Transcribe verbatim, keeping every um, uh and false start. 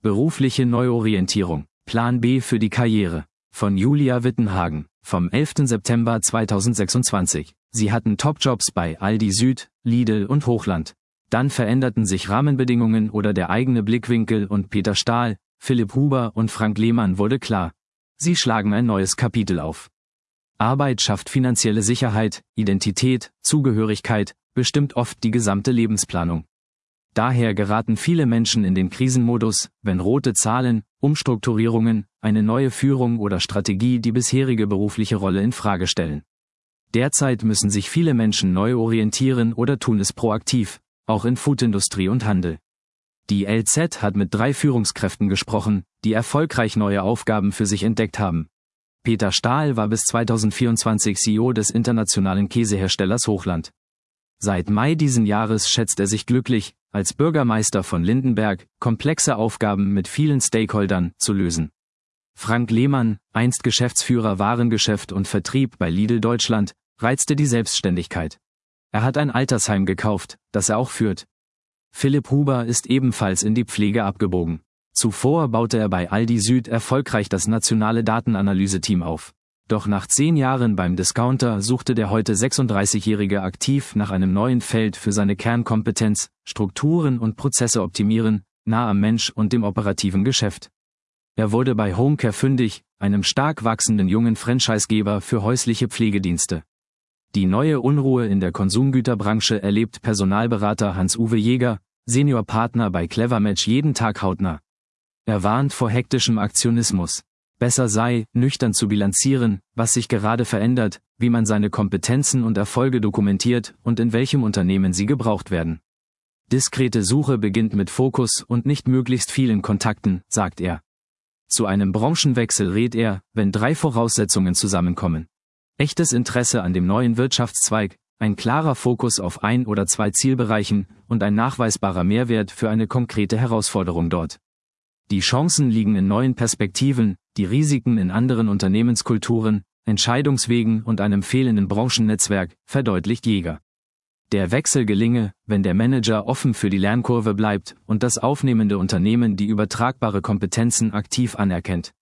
Berufliche Neuorientierung. Plan B für die Karriere. Von Julia Wittenhagen, vom elften September zweitausendsechsundzwanzig. Sie hatten Topjobs bei Aldi Süd, Lidl und Hochland. Dann veränderten sich Rahmenbedingungen oder der eigene Blickwinkel und Peter Stahl, Philipp Huber und Frank Lehmann wurde klar. Sie schlagen ein neues Kapitel auf. Arbeit schafft finanzielle Sicherheit, Identität, Zugehörigkeit, bestimmt oft die gesamte Lebensplanung. Daher geraten viele Menschen in den Krisenmodus, wenn rote Zahlen, Umstrukturierungen, eine neue Führung oder Strategie die bisherige berufliche Rolle in Frage stellen. Derzeit müssen sich viele Menschen neu orientieren oder tun es proaktiv, auch in Foodindustrie und Handel. Die L Z hat mit drei Führungskräften gesprochen, die erfolgreich neue Aufgaben für sich entdeckt haben. Peter Stahl war bis zweitausendvierundzwanzig C E O des internationalen Käseherstellers Hochland. Seit Mai diesen Jahres schätzt er sich glücklich, als Bürgermeister von Lindenberg komplexe Aufgaben mit vielen Stakeholdern zu lösen. Frank Lehmann, einst Geschäftsführer Warengeschäft und Vertrieb bei Lidl Deutschland, reizte die Selbstständigkeit. Er hat ein Altersheim gekauft, das er auch führt. Philipp Huber ist ebenfalls in die Pflege abgebogen. Zuvor baute er bei Aldi Süd erfolgreich das nationale Datenanalyse-Team auf. Doch nach zehn Jahren beim Discounter suchte der heute sechsunddreißigjährige aktiv nach einem neuen Feld für seine Kernkompetenz, Strukturen und Prozesse optimieren, nah am Mensch und dem operativen Geschäft. Er wurde bei Homecare fündig, einem stark wachsenden jungen Franchisegeber für häusliche Pflegedienste. Die neue Unruhe in der Konsumgüterbranche erlebt Personalberater Hans-Uwe Jäger, Seniorpartner bei Clevermatch jeden Tag hautnah. Er warnt vor hektischem Aktionismus. Besser sei, nüchtern zu bilanzieren, was sich gerade verändert, wie man seine Kompetenzen und Erfolge dokumentiert und in welchem Unternehmen sie gebraucht werden. Diskrete Suche beginnt mit Fokus und nicht möglichst vielen Kontakten, sagt er. Zu einem Branchenwechsel rät er, wenn drei Voraussetzungen zusammenkommen. Echtes Interesse an dem neuen Wirtschaftszweig, ein klarer Fokus auf ein oder zwei Zielbereichen und ein nachweisbarer Mehrwert für eine konkrete Herausforderung dort. Die Chancen liegen in neuen Perspektiven, die Risiken in anderen Unternehmenskulturen, Entscheidungswegen und einem fehlenden Branchennetzwerk, verdeutlicht Jäger. Der Wechsel gelinge, wenn der Manager offen für die Lernkurve bleibt und das aufnehmende Unternehmen die übertragbare Kompetenzen aktiv anerkennt.